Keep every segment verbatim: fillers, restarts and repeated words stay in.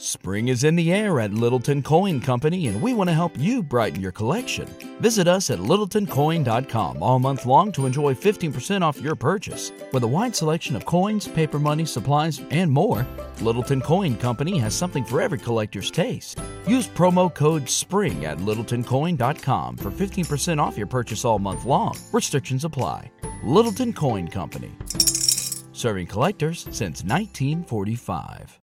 Spring is in the air at Littleton Coin Company, and we want to help you brighten your collection. Visit us at littleton coin dot com all month long to enjoy fifteen percent off your purchase. With a wide selection of coins, paper money, supplies, and more, Littleton Coin Company has something for every collector's taste. Use promo code SPRING at littleton coin dot com for fifteen percent off your purchase all month long. Restrictions apply. Littleton Coin Company. Serving collectors since nineteen forty-five.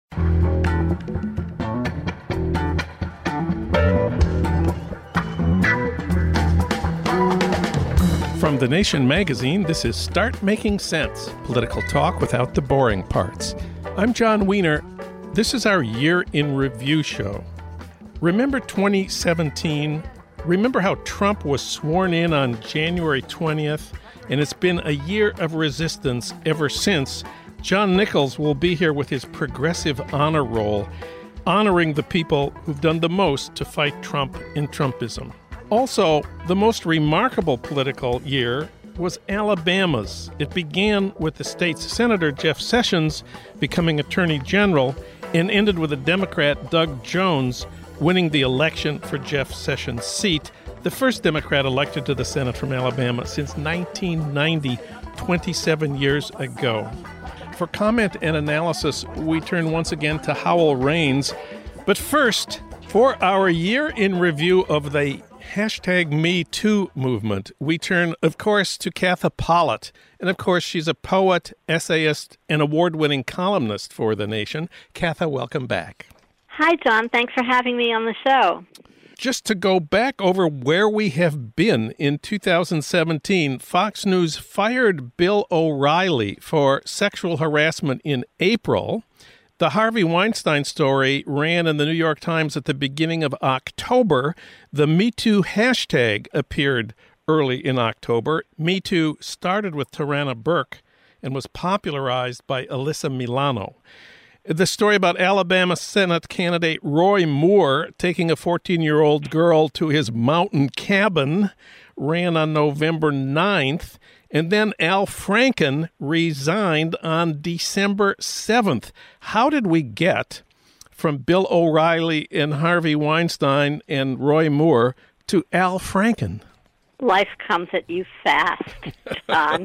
From The Nation magazine, this is Start Making Sense, political talk without the boring parts. I'm John Wiener. This is our Year in Review show. Remember twenty seventeen? Remember how Trump was sworn in on January twentieth? And it's been a year of resistance ever since. John Nichols will be here with his progressive honor roll, honoring the people who've done the most to fight Trump and Trumpism. Also, the most remarkable political year was Alabama's. It began with the state's Senator Jeff Sessions becoming Attorney General and ended with a Democrat, Doug Jones, winning the election for Jeff Sessions' seat, the first Democrat elected to the Senate from Alabama since nineteen ninety, twenty-seven years ago. For comment and analysis, we turn once again to Howell Raines. But first, for our year in review of the hashtag Me Too movement, we turn, of course, to Katha Pollitt. And, of course, she's a poet, essayist, and award-winning columnist for The Nation. Katha, welcome back. Hi, John. Thanks for having me on the show. Just to go back over where we have been in two thousand seventeen, Fox News fired Bill O'Reilly for sexual harassment in April. The Harvey Weinstein story ran in the New York Times at the beginning of October. The Me Too hashtag appeared early in October. Me Too started with Tarana Burke and was popularized by Alyssa Milano. The story about Alabama Senate candidate Roy Moore taking a fourteen-year-old girl to his mountain cabin ran on November ninth, and then Al Franken resigned on December seventh. How did we get from Bill O'Reilly and Harvey Weinstein and Roy Moore to Al Franken? Life comes at you fast, John.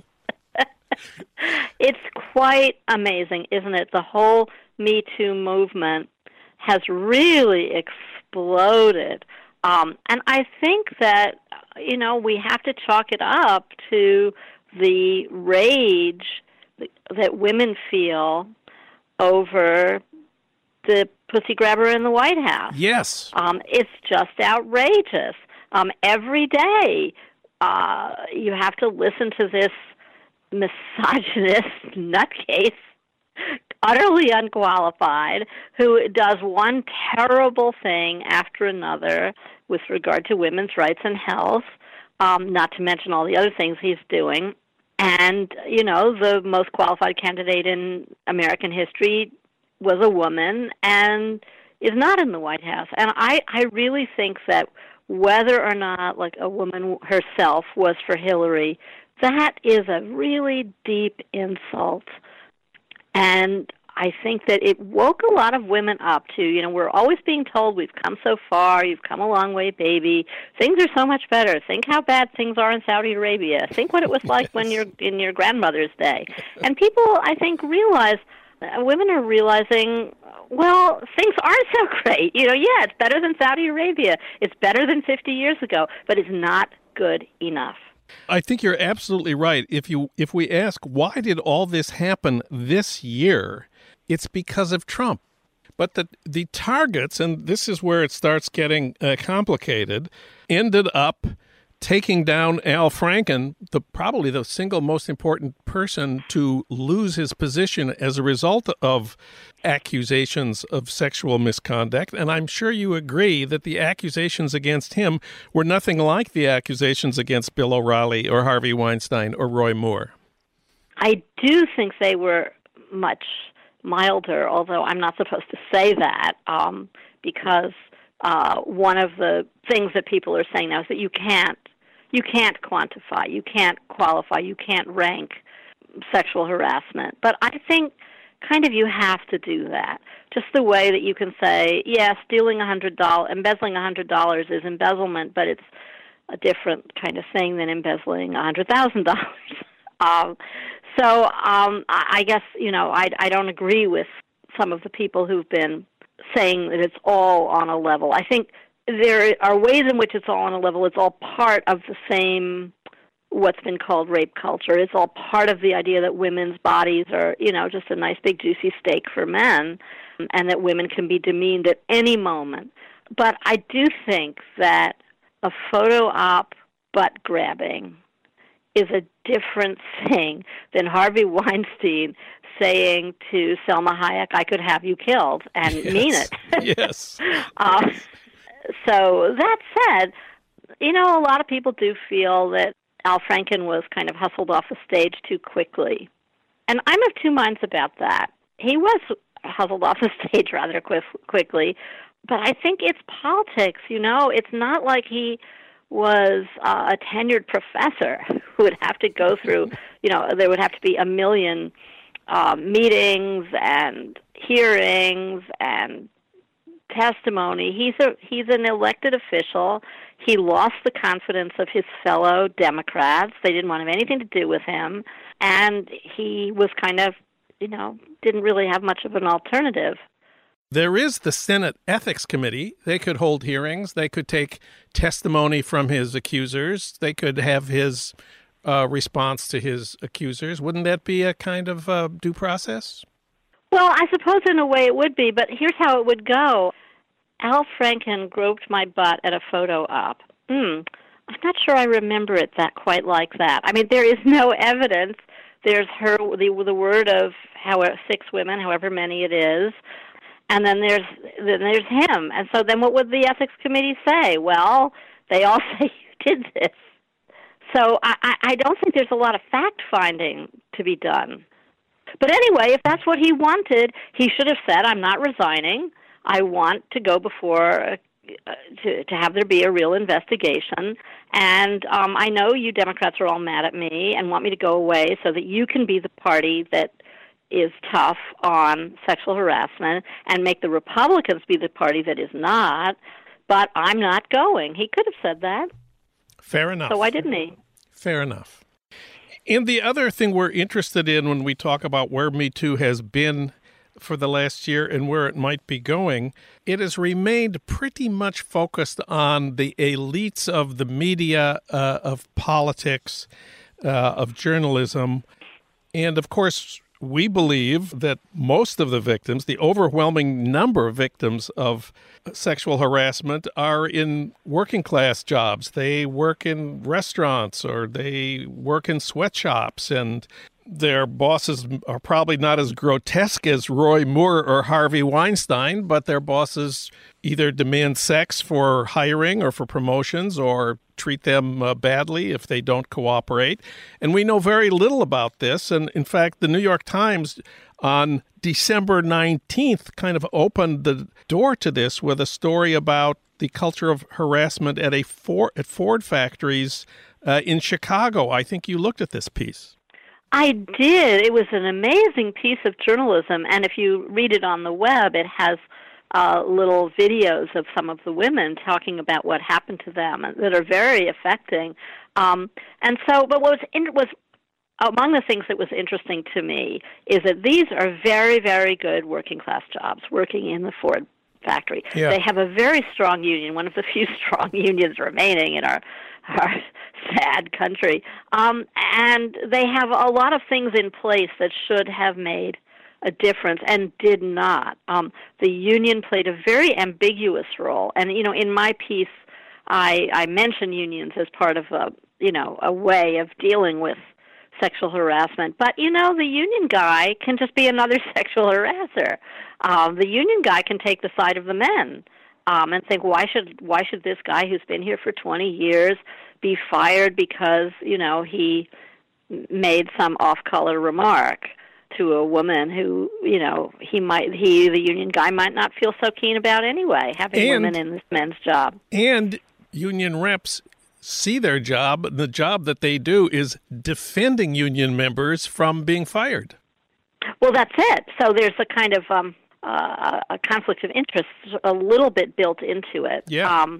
It's quite amazing, isn't it? The whole Me Too movement has really exploded. Um, and I think that, you know, we have to chalk it up to the rage that women feel over the pussy grabber in the White House. Yes. Um, it's just outrageous. Um, every day uh, you have to listen to this misogynist nutcase, utterly unqualified, who does one terrible thing after another with regard to women's rights and health, um, not to mention all the other things he's doing. And, you know, the most qualified candidate in American history was a woman and is not in the White House. And I, I really think that whether or not, like, a woman herself was for Hillary, that is a really deep insult. And I think that it woke a lot of women up to, you know, we're always being told we've come so far, you've come a long way, baby. Things are so much better. Think how bad things are in Saudi Arabia. Think what it was like when you're in your grandmother's day. And people, I think, realize, uh, women are realizing, well, things aren't so great. You know, yeah, it's better than Saudi Arabia. It's better than fifty years ago, but it's not good enough. I think you're absolutely right. If you if we ask why did all this happen this year, it's because of Trump. But the the targets, and this is where it starts getting uh, complicated, ended up taking down Al Franken, the probably the single most important person to lose his position as a result of accusations of sexual misconduct. And I'm sure you agree that the accusations against him were nothing like the accusations against Bill O'Reilly or Harvey Weinstein or Roy Moore. I do think they were much milder, although I'm not supposed to say that, um, because uh, one of the things that people are saying now is that you can't you can't quantify, you can't qualify, you can't rank sexual harassment. But I think kind of you have to do that. Just the way that you can say, yeah, stealing one hundred dollars, embezzling one hundred dollars is embezzlement, but it's a different kind of thing than embezzling one hundred thousand dollars. um, so um, I guess, you know, I, I don't agree with some of the people who've been saying that it's all on a level. I think there are ways in which it's all on a level. It's all part of the same, what's been called rape culture. It's all part of the idea that women's bodies are, you know, just a nice big juicy steak for men, and that women can be demeaned at any moment. But I do think that a photo op butt grabbing is a different thing than Harvey Weinstein saying to Selma Hayek, I could have you killed, and yes. mean it. Yes. uh, so that said, you know, a lot of people do feel that Al Franken was kind of hustled off the stage too quickly. And I'm of two minds about that. He was hustled off the stage rather quick, quickly, but I think it's politics, you know. It's not like he was uh, a tenured professor who would have to go through, you know, there would have to be a million uh, meetings and hearings and testimony. He's a he's an elected official. He lost the confidence of his fellow Democrats. They didn't want to have anything to do with him, and he was kind of, you know, didn't really have much of an alternative. There is the Senate Ethics Committee. They could hold hearings. They could take testimony from his accusers. They could have his uh, response to his accusers. Wouldn't that be a kind of uh, due process? Well, I suppose in a way it would be, but here's how it would go. Al Franken groped my butt at a photo op. Hmm, I'm not sure I remember it that quite like that. I mean, there is no evidence. There's her, the, the word of however, six women, however many it is, and then there's then there's him. And so then what would the ethics committee say? Well, they all say you did this. So I, I, I don't think there's a lot of fact-finding to be done. But anyway, if that's what he wanted, he should have said, I'm not resigning. I want to go before, uh, to, to have there be a real investigation. And um, I know you Democrats are all mad at me and want me to go away so that you can be the party that is tough on sexual harassment and make the Republicans be the party that is not. But I'm not going. He could have said that. Fair enough. So why didn't he? Fair enough. And the other thing we're interested in when we talk about where Me Too has been for the last year and where it might be going, it has remained pretty much focused on the elites of the media, uh, of politics, uh, of journalism. And of course, we believe that most of the victims, the overwhelming number of victims of sexual harassment, are in working class jobs. They work in restaurants or they work in sweatshops, and their bosses are probably not as grotesque as Roy Moore or Harvey Weinstein, but their bosses either demand sex for hiring or for promotions or treat them uh, badly if they don't cooperate. And we know very little about this. And in fact, the New York Times on December nineteenth kind of opened the door to this with a story about the culture of harassment at a Ford, at Ford factories uh, in Chicago. I think you looked at this piece. I did. It was an amazing piece of journalism, and if you read it on the web, it has uh, little videos of some of the women talking about what happened to them that are very affecting. Um, and so, but what was, in, was among the things that was interesting to me is that these are very, very good working-class jobs, working in the Ford factory. Yeah. They have a very strong union, one of the few strong unions remaining in our our sad country. Um, and they have a lot of things in place that should have made a difference and did not. Um, the union played a very ambiguous role. And, you know, in my piece, I, I mention unions as part of a, you know, a way of dealing with sexual harassment. But, you know, the union guy can just be another sexual harasser. Um, the union guy can take the side of the men. Um, and think, why should why should this guy who's been here for twenty years be fired because, you know, he made some off-color remark to a woman who, you know, he might he the union guy might not feel so keen about anyway, having and, women in this men's job. And union reps see their job. The job that they do is defending union members from being fired. Well, that's it. So there's a kind of um, uh, a conflict of interest a little bit built into it. Yeah. Um,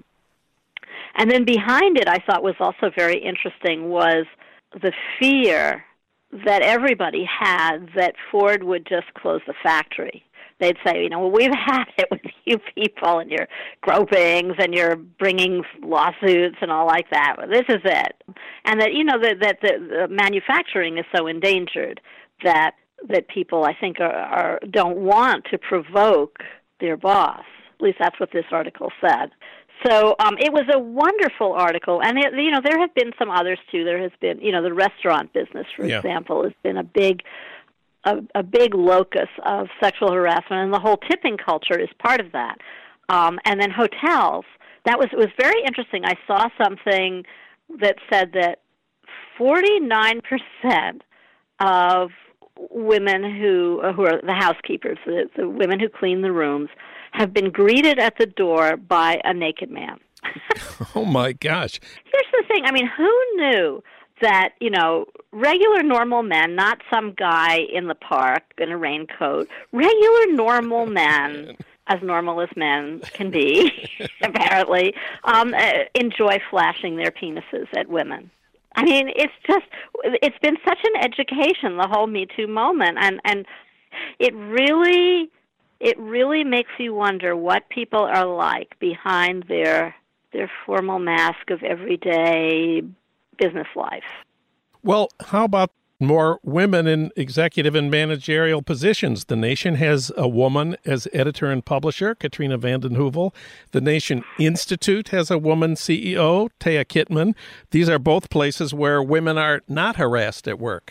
and then behind it, I thought was also very interesting was the fear that everybody had that Ford would just close the factory. They'd say, you know, well, we've had it with you people and your gropings and your bringing lawsuits and all like that. Well, this is it. And that, you know, that, that the, the manufacturing is so endangered that that people, I think, are, are don't want to provoke their boss. At least that's what this article said. So um, it was a wonderful article, and it, you know there have been some others too. There has been, you know, the restaurant business, for yeah. example, has been a big, a, a big locus of sexual harassment, and the whole tipping culture is part of that. Um, and then hotels. That was it was very interesting. I saw something that said that forty-nine percent of women who who are the housekeepers, the, the women who clean the rooms, have been greeted at the door by a naked man. Oh, my gosh. Here's the thing. I mean, who knew that, you know, regular normal men, not some guy in the park in a raincoat, regular normal men, as normal as men can be, apparently, um, uh, enjoy flashing their penises at women. I mean, it's just, it's been such an education, the whole Me Too moment, and, and it really, it really makes you wonder what people are like behind their their formal mask of everyday business life. Well, how about more women in executive and managerial positions? The Nation has a woman as editor and publisher, Katrina vanden Heuvel. The Nation Institute has a woman C E O, Taya Kittman. These are both places where women are not harassed at work.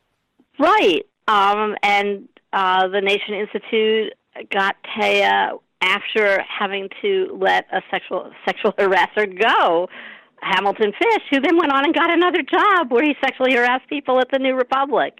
Right. Um, and uh, the Nation Institute got Taya after having to let a sexual sexual harasser go, Hamilton Fish, who then went on and got another job where he sexually harassed people at the New Republic.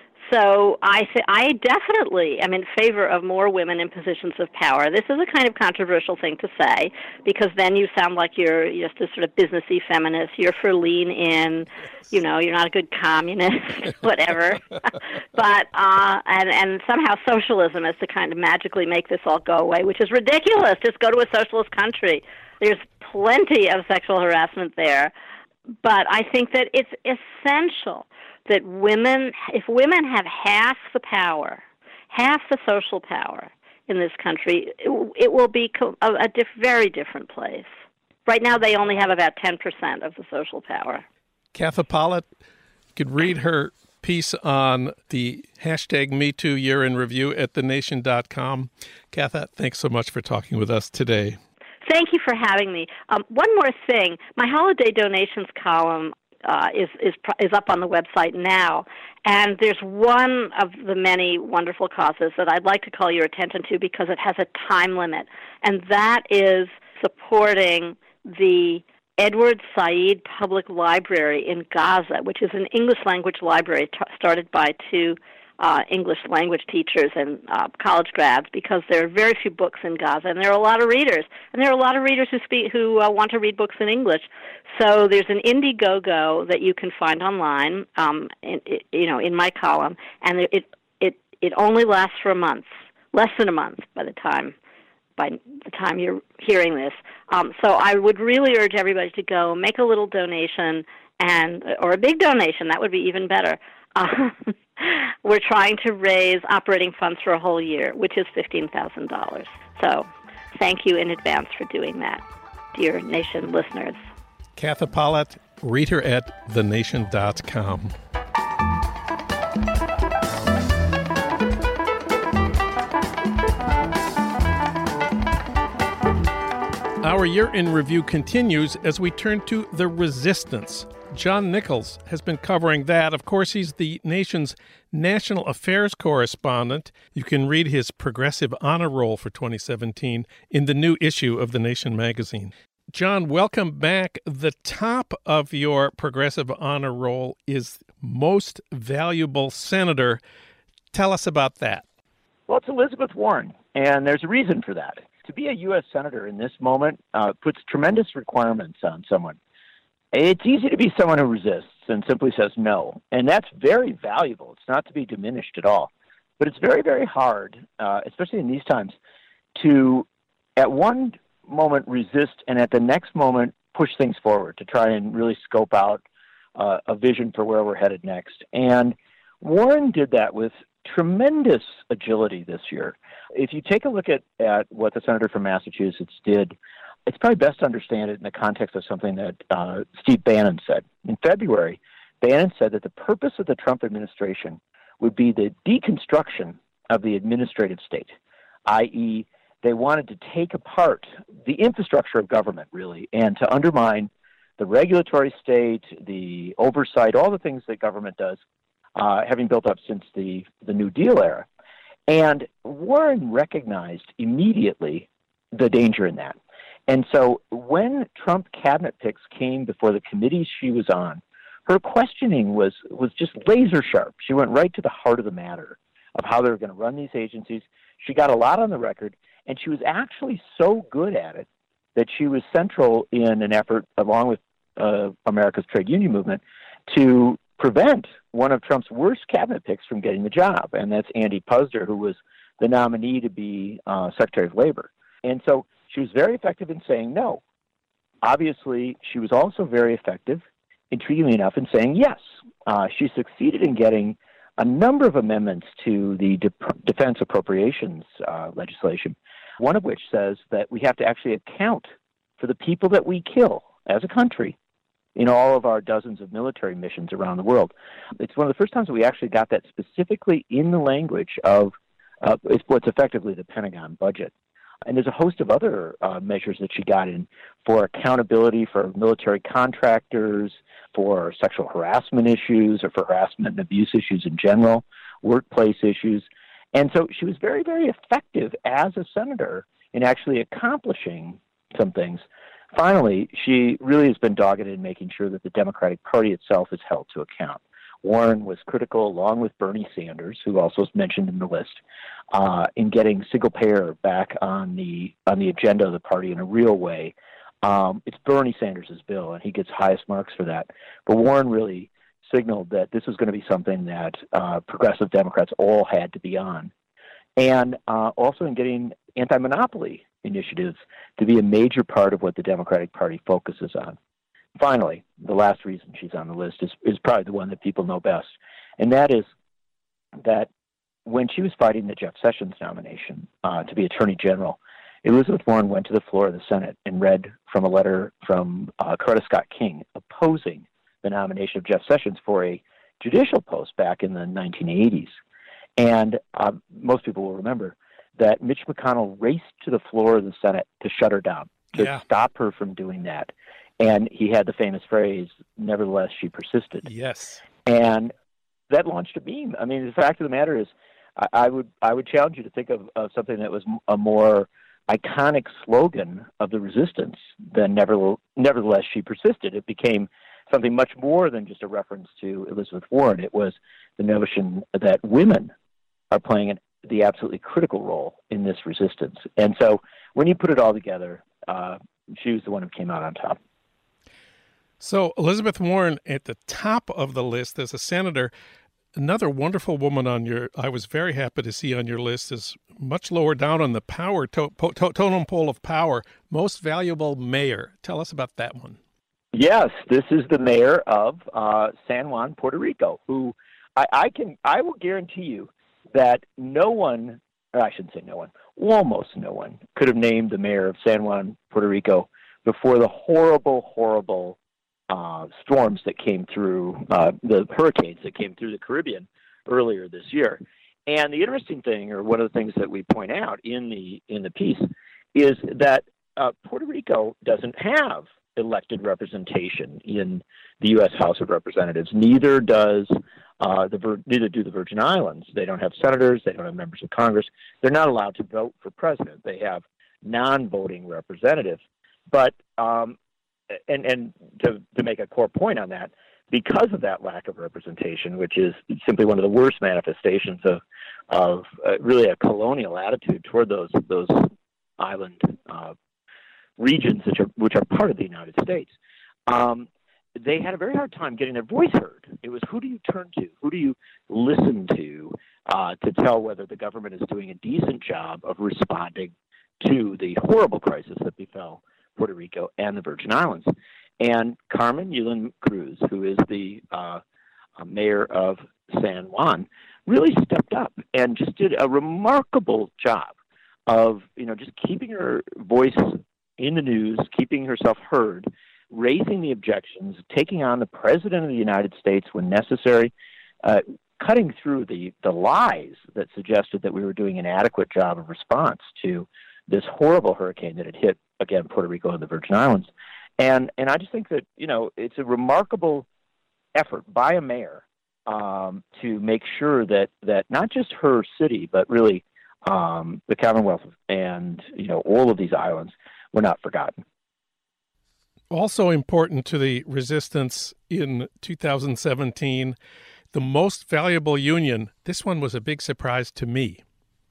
So I th- I definitely am in favor of more women in positions of power. This is a kind of controversial thing to say because then you sound like you're just a sort of businessy feminist. You're for lean in, you know, you're not a good communist, whatever. but uh, and and somehow socialism is to kind of magically make this all go away, which is ridiculous. Just go to a socialist country. There's plenty of sexual harassment there. But I think that it's essential that women, if women have half the power, half the social power in this country, it, it will be a, a diff, very different place. Right now, they only have about ten percent of the social power. Katha Pollitt, you could read her piece on the hashtag MeToo Year in Review at the nation dot com. Katha, thanks so much for talking with us today. Thank you for having me. Um, one more thing. My holiday donations column uh, is, is is up on the website now, and there's one of the many wonderful causes that I'd like to call your attention to because it has a time limit, and that is supporting the Edward Said Public Library in Gaza, which is an English-language library t- started by two Uh, English language teachers and uh, college grads, because there are very few books in Gaza, and there are a lot of readers, and there are a lot of readers who speak who uh, want to read books in English. So there's an Indiegogo that you can find online, um, in, it, you know, in my column, and it it it only lasts for a month, less than a month by the time by the time you're hearing this. Um, so I would really urge everybody to go make a little donation, and or a big donation. That would be even better. Uh, we're trying to raise operating funds for a whole year, which is fifteen thousand dollars. So thank you in advance for doing that, dear Nation listeners. Katha Pollitt, read her at the nation dot com. Our Year in Review continues as we turn to The Resistance. John Nichols has been covering that. Of course, he's the Nation's national affairs correspondent. You can read his Progressive Honor Roll for twenty seventeen in the new issue of The Nation magazine. John, welcome back. The top of your Progressive Honor Roll is Most Valuable Senator. Tell us about that. Well, it's Elizabeth Warren, and there's a reason for that. To be a U S senator in this moment uh, puts tremendous requirements on someone. It's easy to be someone who resists and simply says no, and that's very valuable. It's not to be diminished at all. But it's very, very hard, uh, especially in these times, to at one moment resist and at the next moment push things forward to try and really scope out uh, a vision for where we're headed next. And Warren did that with tremendous agility this year. If you take a look at, at what the senator from Massachusetts did, it's probably best to understand it in the context of something that uh, Steve Bannon said. In February, Bannon said that the purpose of the Trump administration would be the deconstruction of the administrative state, that is, they wanted to take apart the infrastructure of government, really, and to undermine the regulatory state, the oversight, all the things that government does, uh, having built up since the, the New Deal era. And Warren recognized immediately the danger in that. And so when Trump cabinet picks came before the committees she was on, her questioning was, was just laser sharp. She went right to the heart of the matter of how they were going to run these agencies. She got a lot on the record, and she was actually so good at it that she was central in an effort, along with uh, America's trade union movement, to prevent one of Trump's worst cabinet picks from getting the job, and that's Andy Puzder, who was the nominee to be uh, Secretary of Labor. And so she was very effective in saying no. Obviously, she was also very effective, intriguingly enough, in saying yes. Uh, she succeeded in getting a number of amendments to the de- defense appropriations uh, legislation, one of which says that we have to actually account for the people that we kill as a country in all of our dozens of military missions around the world. It's one of the first times that we actually got that specifically in the language of uh, it's what's effectively the Pentagon budget. And there's a host of other uh, measures that she got in for accountability for military contractors, for sexual harassment issues, or for harassment and abuse issues in general, workplace issues. And so she was very, very effective as a senator in actually accomplishing some things. Finally, she really has been dogged in making sure that the Democratic Party itself is held to account. Warren was critical, along with Bernie Sanders, who also is mentioned in the list, uh, in getting single-payer back on the on the agenda of the party in a real way. Um, it's Bernie Sanders' bill, and he gets highest marks for that. But Warren really signaled that this was going to be something that uh, progressive Democrats all had to be on. And uh, also in getting anti-monopoly initiatives to be a major part of what the Democratic Party focuses on. Finally, the last reason she's on the list is, is probably the one that people know best, and that is that when she was fighting the Jeff Sessions nomination uh, to be Attorney General, Elizabeth Warren went to the floor of the Senate and read from a letter from uh, Coretta Scott King opposing the nomination of Jeff Sessions for a judicial post back in the nineteen eighties. And uh, most people will remember that Mitch McConnell raced to the floor of the Senate to shut her down, to Yeah. stop her from doing that. And he had the famous phrase, "Nevertheless, she persisted." Yes. And that launched a beam. I mean, the fact of the matter is, I, I would I would challenge you to think of, of something that was a more iconic slogan of the resistance than never, nevertheless, she persisted. It became something much more than just a reference to Elizabeth Warren. It was the notion that women are playing an, the absolutely critical role in this resistance. And so when you put it all together, uh, she was the one who came out on top. So Elizabeth Warren at the top of the list as a senator. Another wonderful woman on your, I was very happy to see on your list, is much lower down on the power to, to, totem pole of power, most valuable mayor. Tell us about that one. Yes, this is the mayor of uh, San Juan, Puerto Rico, who I, I can, I will guarantee you that no one, or I shouldn't say no one, almost no one could have named the mayor of San Juan, Puerto Rico before the horrible, horrible Uh, storms that came through, uh, the hurricanes that came through the Caribbean earlier this year. And the interesting thing, or one of the things that we point out in the in the piece, is that uh, Puerto Rico doesn't have elected representation in the U S House of Representatives. Neither does uh, the neither do the Virgin Islands. They don't have senators. They don't have members of Congress. They're not allowed to vote for president. They have non-voting representatives. But um, And, and to, to make a core point on that, because of that lack of representation, which is simply one of the worst manifestations of, of uh, really a colonial attitude toward those those island uh, regions, which are which are part of the United States, um, they had a very hard time getting their voice heard. It was, who do you turn to? Who do you listen to? uh, to tell whether the government is doing a decent job of responding to the horrible crisis that befell Puerto Rico and the Virgin Islands. And Carmen Yulín Cruz, who is the uh, mayor of San Juan, really stepped up and just did a remarkable job of, you know, just keeping her voice in the news, keeping herself heard, raising the objections, taking on the president of the United States when necessary, uh, cutting through the, the lies that suggested that we were doing an adequate job of response to this horrible hurricane that had hit, again, Puerto Rico and the Virgin Islands. And and I just think that, you know, it's a remarkable effort by a mayor um, to make sure that, that not just her city, but really um, the Commonwealth and, you know, all of these islands were not forgotten. Also important to the resistance in two thousand seventeen, the most valuable union. This one was a big surprise to me.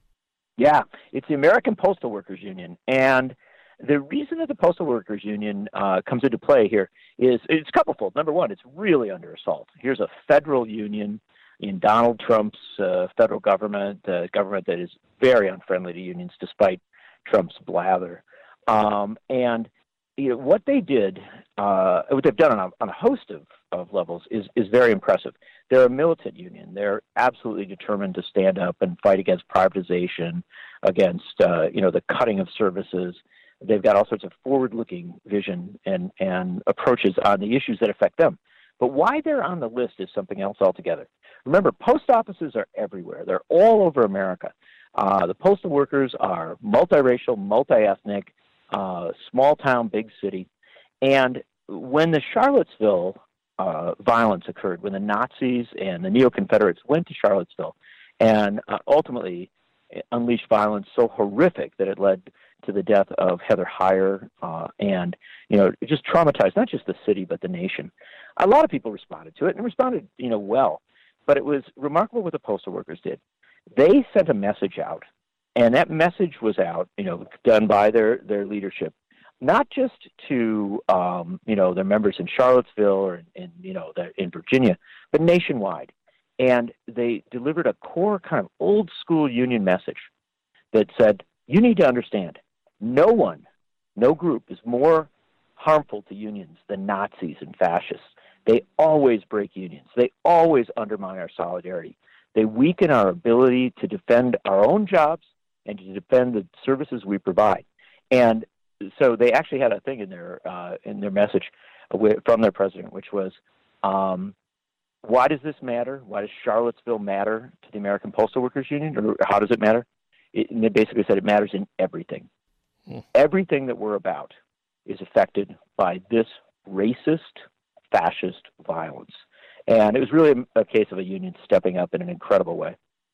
Yeah, it's the American Postal Workers Union. And the reason that the Postal Workers Union uh, comes into play here is it's couplefold. Number one, it's really under assault. Here's a federal union in Donald Trump's uh, federal government, a uh, government that is very unfriendly to unions despite Trump's blather. Um, and you know, what they did, uh, what they've done on a, on a host of, of levels is, is very impressive. They're a militant union. They're absolutely determined to stand up and fight against privatization, against uh, you know the cutting of services. They've got all sorts of forward-looking vision and, and approaches on the issues that affect them. But why they're on the list is something else altogether. Remember, post offices are everywhere. They're all over America. Uh, the postal workers are multiracial, multi-ethnic, uh, small town, big city. And when the Charlottesville uh, violence occurred, when the Nazis and the Neo-Confederates went to Charlottesville and uh, ultimately unleashed violence so horrific that it led to the death of Heather Heyer, uh, and, you know, it just traumatized not just the city, but the nation. A lot of people responded to it and responded, you know, well, but it was remarkable what the postal workers did. They sent a message out, and that message was out, you know, done by their, their leadership, not just to, um, you know, their members in Charlottesville or in, in you know, the, in Virginia, but nationwide. And they delivered a core kind of old school union message that said, you need to understand, no one, no group is more harmful to unions than Nazis and fascists. They always break unions. They always undermine our solidarity. They weaken our ability to defend our own jobs and to defend the services we provide. And so they actually had a thing in their uh, in their message from their president, which was, um, why does this matter? Why does Charlottesville matter to the American Postal Workers Union? Or how does it matter? It, and they basically said it matters in everything. Hmm. Everything that we're about is affected by this racist, fascist violence. And it was really a, a case of a union stepping up in an incredible way.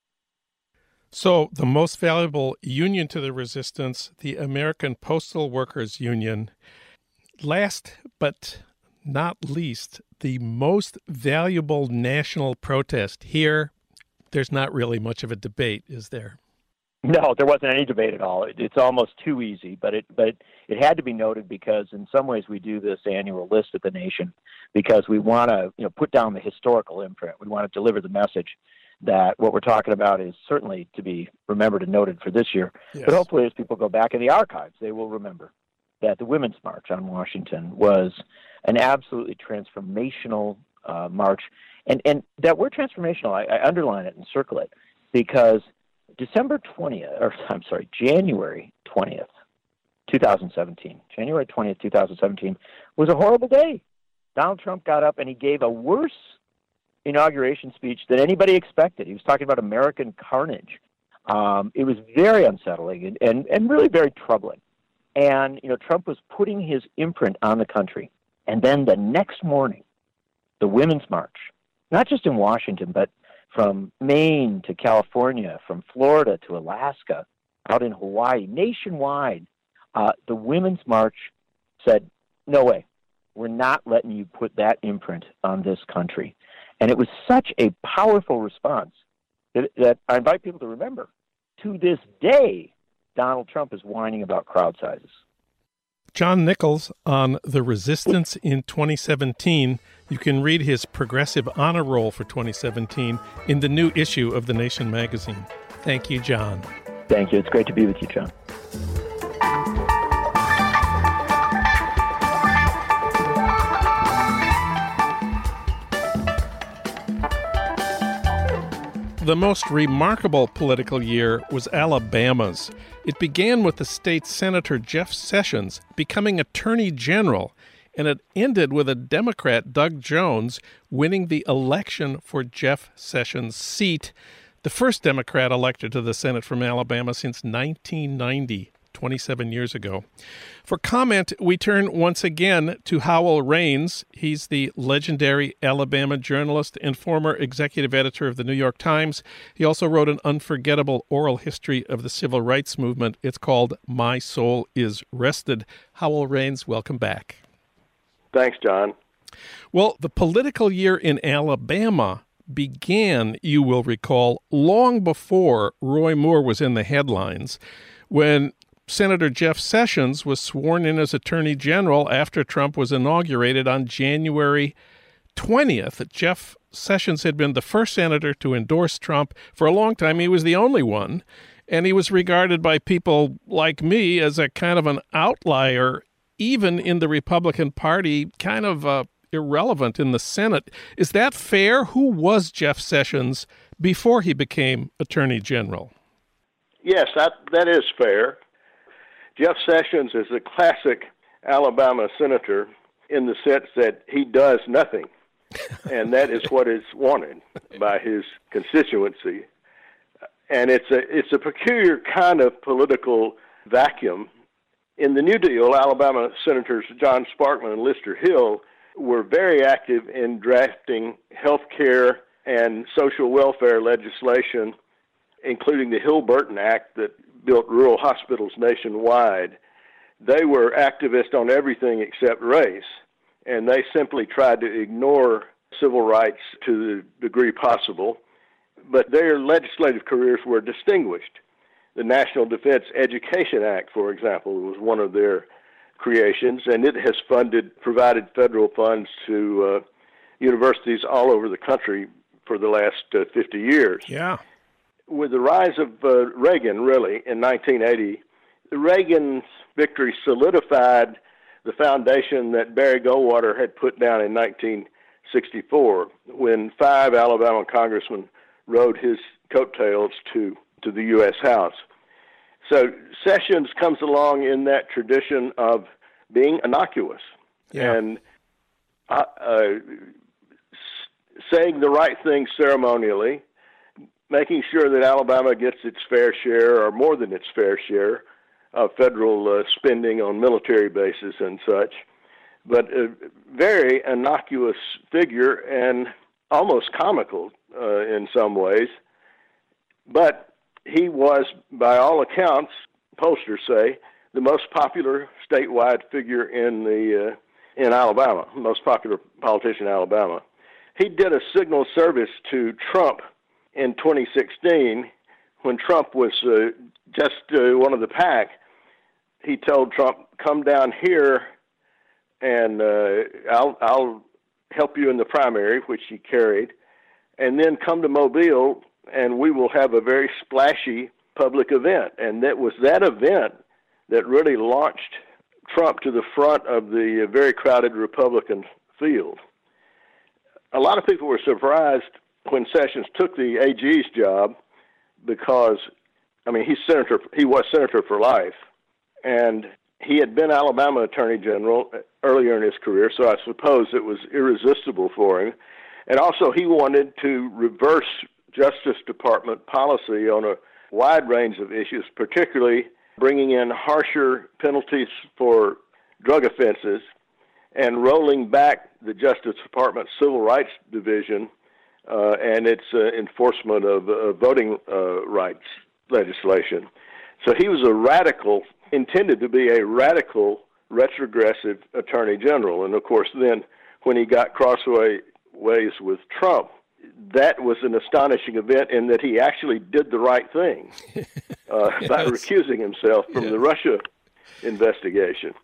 So the most valuable union to the resistance, the American Postal Workers Union. Last but not least, the most valuable national protest. Here, there's not really much of a debate, is there? No, there wasn't any debate at all. It, it's almost too easy, but it but it had to be noted because in some ways we do this annual list at the Nation because we want to you know put down the historical imprint. We want to deliver the message that what we're talking about is certainly to be remembered and noted for this year. Yes. But hopefully as people go back in the archives, they will remember that the Women's March on Washington was an absolutely transformational uh, march. And, and that word transformational, I, I underline it and circle it because December twentieth, or I'm sorry, January twentieth, twenty seventeen, January twentieth, twenty seventeen was a horrible day. Donald Trump got up and he gave a worse inauguration speech than anybody expected. He was talking about American carnage. Um, it was very unsettling and, and, and really very troubling. And, you know, Trump was putting his imprint on the country. And then the next morning, the Women's March, not just in Washington, but from Maine to California, from Florida to Alaska, out in Hawaii, nationwide, uh, the Women's March said, no way, we're not letting you put that imprint on this country. And it was such a powerful response that, that I invite people to remember. To this day, Donald Trump is whining about crowd sizes. John Nichols on the resistance in twenty seventeen. You can read his progressive honor roll for twenty seventeen in the new issue of The Nation magazine. Thank you, John. Thank you. It's great to be with you, John. The most remarkable political year was Alabama's. It began with the state's Senator Jeff Sessions becoming Attorney General, and it ended with a Democrat, Doug Jones, winning the election for Jeff Sessions' seat, the first Democrat elected to the Senate from Alabama since nineteen ninety, twenty-seven years ago. For comment, we turn once again to Howell Raines. He's the legendary Alabama journalist and former executive editor of the New York Times. He also wrote an unforgettable oral history of the civil rights movement. It's called My Soul is Rested. Howell Raines, welcome back. Thanks, John. Well, the political year in Alabama began, you will recall, long before Roy Moore was in the headlines, when Senator Jeff Sessions was sworn in as Attorney General after Trump was inaugurated on January twentieth. Jeff Sessions had been the first senator to endorse Trump. For a long time, he was the only one, and he was regarded by people like me as a kind of an outlier, even in the Republican Party, kind of uh, irrelevant in the Senate. Is that fair? Who was Jeff Sessions before he became Attorney General? Yes, that that is fair. Jeff Sessions is a classic Alabama senator in the sense that he does nothing, and that is what is wanted by his constituency. And it's a it's a peculiar kind of political vacuum. In the New Deal, Alabama Senators John Sparkman and Lister Hill were very active in drafting health care and social welfare legislation, including the Hill-Burton Act that built rural hospitals nationwide. They were activists on everything except race, and they simply tried to ignore civil rights to the degree possible. But their legislative careers were distinguished. The National Defense Education Act, for example, was one of their creations, and it has funded, provided federal funds to uh, universities all over the country for the last uh, fifty years. Yeah. With the rise of uh, Reagan, really, in nineteen eighty, Reagan's victory solidified the foundation that Barry Goldwater had put down in nineteen sixty-four, when five Alabama congressmen rode his coattails to, to the U S House. So Sessions comes along in that tradition of being innocuous yeah. and uh, uh, saying the right thing ceremonially, making sure that Alabama gets its fair share, or more than its fair share, of federal uh, spending on military bases and such. But a very innocuous figure and almost comical uh, in some ways. But he was, by all accounts, pollsters say, the most popular statewide figure in the uh, in Alabama, most popular politician in Alabama. He did a signal service to Trump in twenty sixteen, when Trump was uh, just uh, one of the pack. He told Trump, "Come down here, and uh, I'll I'll help you in the primary," which he carried, "and then come to Mobile, and we will have a very splashy public event." And that was that event that really launched Trump to the front of the very crowded Republican field. A lot of people were surprised when Sessions took the A G's job because, I mean, he's senator. He was senator for life, and he had been Alabama Attorney General earlier in his career, so I suppose it was irresistible for him. And also, he wanted to reverse Justice Department policy on a wide range of issues, particularly bringing in harsher penalties for drug offenses and rolling back the Justice Department Civil Rights Division uh, and its uh, enforcement of uh, voting uh, rights legislation. So he was a radical, intended to be a radical, retrogressive attorney general. And, of course, then when he got crossways with Trump, that was an astonishing event in that he actually did the right thing uh, yes. by recusing himself from yeah. the Russia investigation.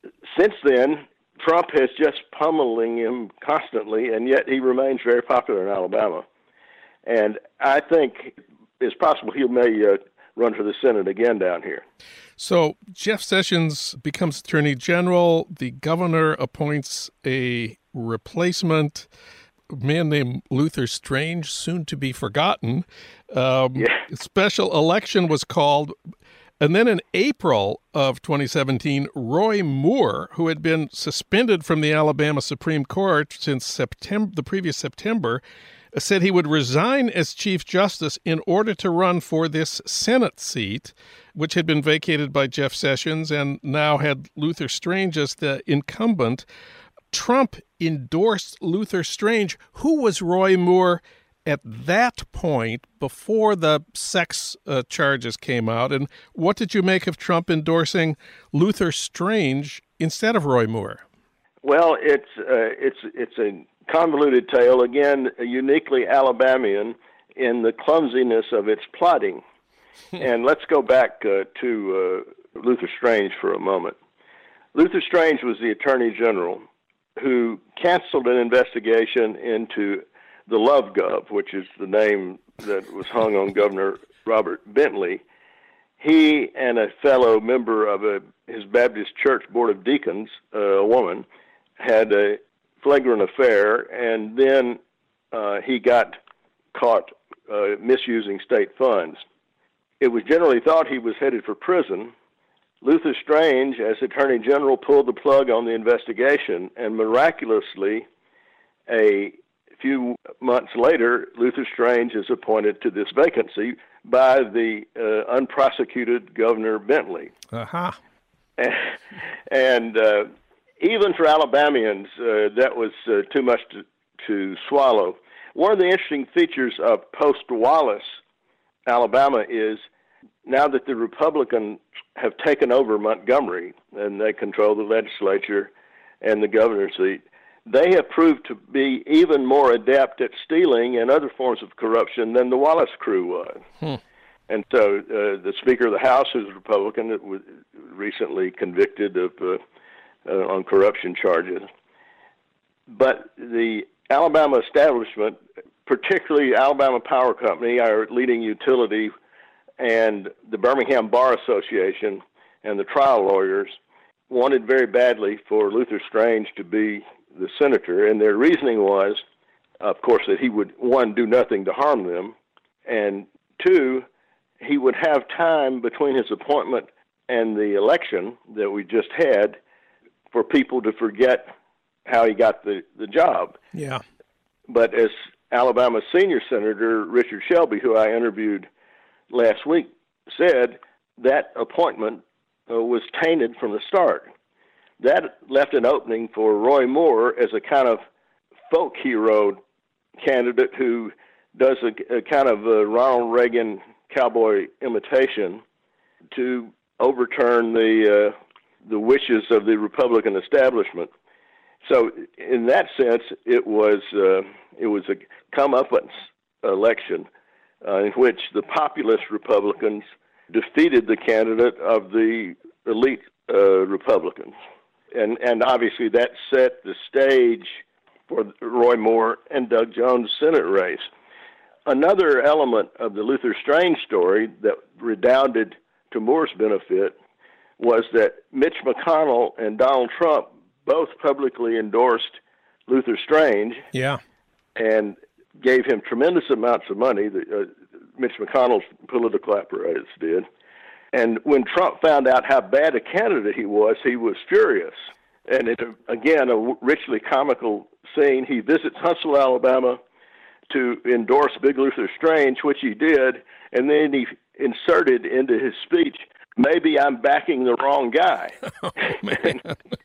since then, Trump has just pummeling him constantly, and yet he remains very popular in Alabama. And I think it's possible he may uh, run for the Senate again down here. So Jeff Sessions becomes Attorney General. The governor appoints a replacement, a man named Luther Strange, soon to be forgotten. Um, yeah. A special election was called. And then in April of twenty seventeen, Roy Moore, who had been suspended from the Alabama Supreme Court since September, the previous September, said he would resign as Chief Justice in order to run for this Senate seat, which had been vacated by Jeff Sessions and now had Luther Strange as the incumbent. Trump endorsed Luther Strange. Who was Roy Moore at that point before the sex uh, charges came out? And what did you make of Trump endorsing Luther Strange instead of Roy Moore? Well, it's uh, it's it's a convoluted tale, again, uniquely Alabamian in the clumsiness of its plotting. And let's go back uh, to uh, Luther Strange for a moment. Luther Strange was the Attorney General who canceled an investigation into the Love Gov, which is the name that was hung on Governor Robert Bentley. He and a fellow member of a, his Baptist Church Board of Deacons, uh, a woman, had a flagrant affair, and then uh, he got caught uh, misusing state funds. It was generally thought he was headed for prison. Luther Strange, as Attorney General, pulled the plug on the investigation, and miraculously, a few months later, Luther Strange is appointed to this vacancy by the uh, unprosecuted Governor Bentley. Uh-huh. And, and uh, even for Alabamians, uh, that was uh, too much to, to swallow. One of the interesting features of post-Wallace Alabama is now that the Republicans have taken over Montgomery and they control the legislature and the governor's seat, they have proved to be even more adept at stealing and other forms of corruption than the Wallace crew was. Hmm. And so uh, the Speaker of the House, who's a Republican, that was recently convicted of uh, uh, on corruption charges. But the Alabama establishment, particularly Alabama Power Company, our leading utility, and the Birmingham Bar Association and the trial lawyers wanted very badly for Luther Strange to be the senator, and their reasoning was, of course, that he would, one, do nothing to harm them, and two, he would have time between his appointment and the election that we just had for people to forget how he got the, the job. Yeah. But as Alabama senior senator Richard Shelby, who I interviewed last week, said, that appointment uh, was tainted from the start. That left an opening for Roy Moore as a kind of folk hero candidate who does a, a kind of a Ronald Reagan cowboy imitation to overturn the uh, the wishes of the Republican establishment. So, in that sense, it was uh, it was a comeuppance election uh, in which the populist Republicans defeated the candidate of the elite uh, Republicans. And and obviously that set the stage for Roy Moore and Doug Jones' Senate race. Another element of the Luther Strange story that redounded to Moore's benefit was that Mitch McConnell and Donald Trump both publicly endorsed Luther Strange. Yeah. And gave him tremendous amounts of money. The, uh, Mitch McConnell's political apparatus did. And when Trump found out how bad a candidate he was, he was furious. And it, again, a richly comical scene. He visits Huntsville, Alabama, to endorse Big Luther Strange, which he did, and then he inserted into his speech, "Maybe I'm backing the wrong guy." Oh, man.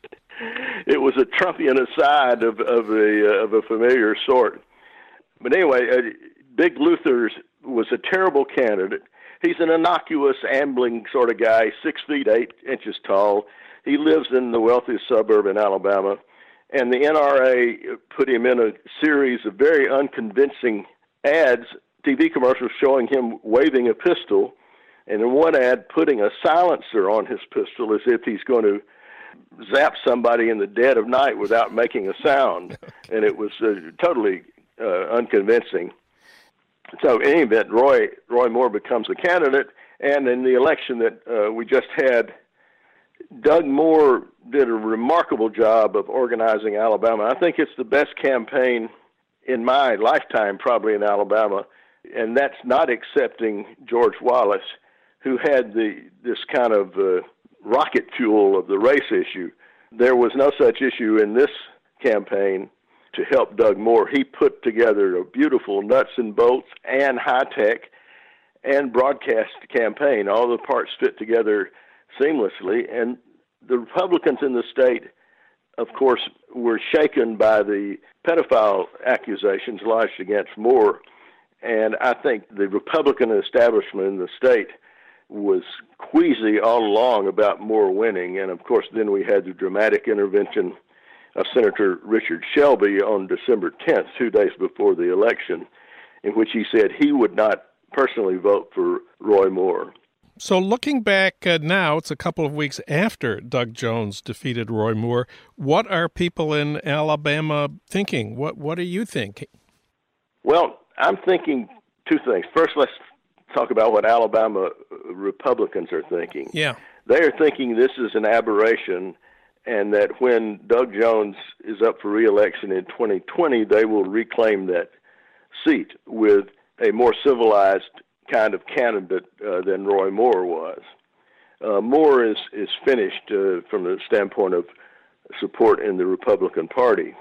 It was a Trumpian aside of, of, a, uh, of a familiar sort. But anyway, uh, Big Luther was a terrible candidate. He's an innocuous, ambling sort of guy, six feet eight inches tall. He lives in the wealthiest suburb in Alabama, and the N R A put him in a series of very unconvincing ads, T V commercials showing him waving a pistol, and in one ad putting a silencer on his pistol as if he's going to zap somebody in the dead of night without making a sound, and it was uh, totally uh, unconvincing. So in any event, Roy, Roy Moore becomes a candidate, and in the election that uh, we just had, Doug Moore did a remarkable job of organizing Alabama. I think it's the best campaign in my lifetime, probably in Alabama, and that's not accepting George Wallace, who had the this kind of uh, rocket fuel of the race issue. There was no such issue in this campaign to help Doug Moore. He put together a beautiful nuts and bolts and high-tech and broadcast campaign. All the parts fit together seamlessly, and the Republicans in the state, of course, were shaken by the pedophile accusations lodged against Moore, and I think the Republican establishment in the state was queasy all along about Moore winning, and of course then we had the dramatic intervention of Senator Richard Shelby on December tenth, two days before the election, in which he said he would not personally vote for Roy Moore. So looking back uh, now, it's a couple of weeks after Doug Jones defeated Roy Moore. What are people in Alabama thinking? What What are you thinking? Well, I'm thinking two things. First, let's talk about what Alabama Republicans are thinking. Yeah. They are thinking this is an aberration, and that when Doug Jones is up for re-election in twenty twenty, they will reclaim that seat with a more civilized kind of candidate uh, than Roy Moore was. Uh, Moore is, is finished uh, from the standpoint of support in the Republican Party.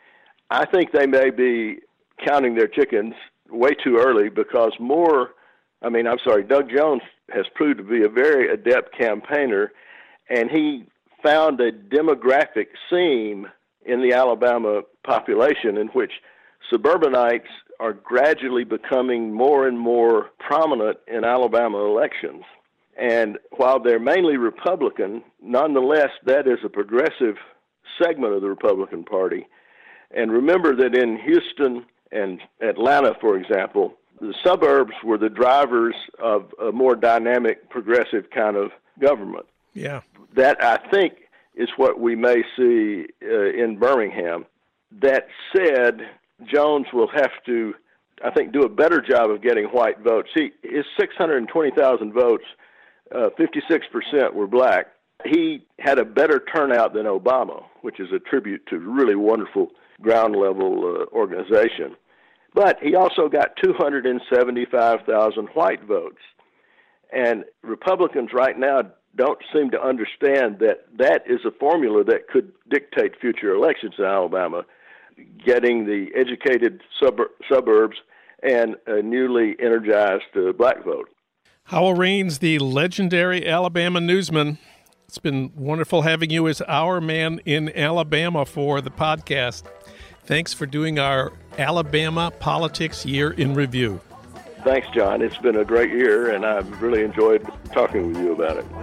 I think they may be counting their chickens way too early because Moore, I mean, I'm sorry, Doug Jones has proved to be a very adept campaigner, and he found a demographic seam in the Alabama population in which suburbanites are gradually becoming more and more prominent in Alabama elections. And while they're mainly Republican, nonetheless, that is a progressive segment of the Republican Party. And remember that in Houston and Atlanta, for example, the suburbs were the drivers of a more dynamic, progressive kind of government. Yeah. That, I think, is what we may see uh, in Birmingham. That said, Jones will have to, I think, do a better job of getting white votes. He, his six hundred twenty thousand votes, uh, fifty-six percent were black. He had a better turnout than Obama, which is a tribute to really wonderful ground-level uh, organization. But he also got two hundred seventy-five thousand white votes. And Republicans right now don't seem to understand that that is a formula that could dictate future elections in Alabama, getting the educated sub- suburbs and a newly energized uh, black vote. Howell Raines, the legendary Alabama newsman. It's been wonderful having you as our man in Alabama for the podcast. Thanks for doing our Alabama Politics Year in Review. Thanks, John. It's been a great year, and I've really enjoyed talking with you about it.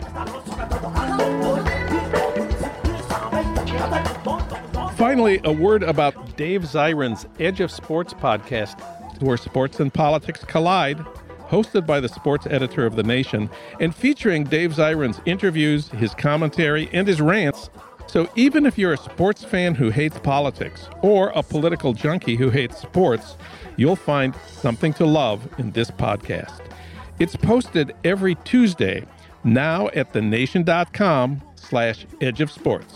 Finally, a word about Dave Zirin's Edge of Sports podcast, where sports and politics collide, hosted by the sports editor of The Nation, and featuring Dave Zirin's interviews, his commentary, and his rants. So even if you're a sports fan who hates politics, or a political junkie who hates sports, you'll find something to love in this podcast. It's posted every Tuesday, now at thenation.com slash edge of sports.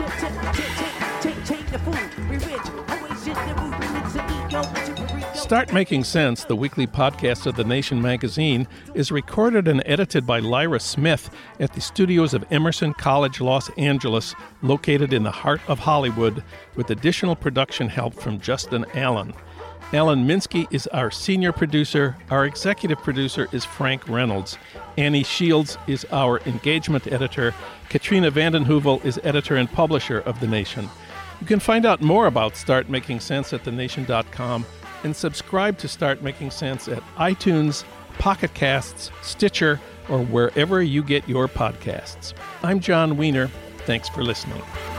Start Making Sense, the weekly podcast of The Nation magazine, is recorded and edited by Lyra Smith at the studios of Emerson College, Los Angeles, located in the heart of Hollywood, with additional production help from Justin Allen. Alan Minsky is our senior producer. Our executive producer is Frank Reynolds. Annie Shields is our engagement editor. Katrina Vanden Heuvel is editor and publisher of The Nation. You can find out more about Start Making Sense at the nation dot com and subscribe to Start Making Sense at iTunes, Pocket Casts, Stitcher, or wherever you get your podcasts. I'm John Wiener. Thanks for listening.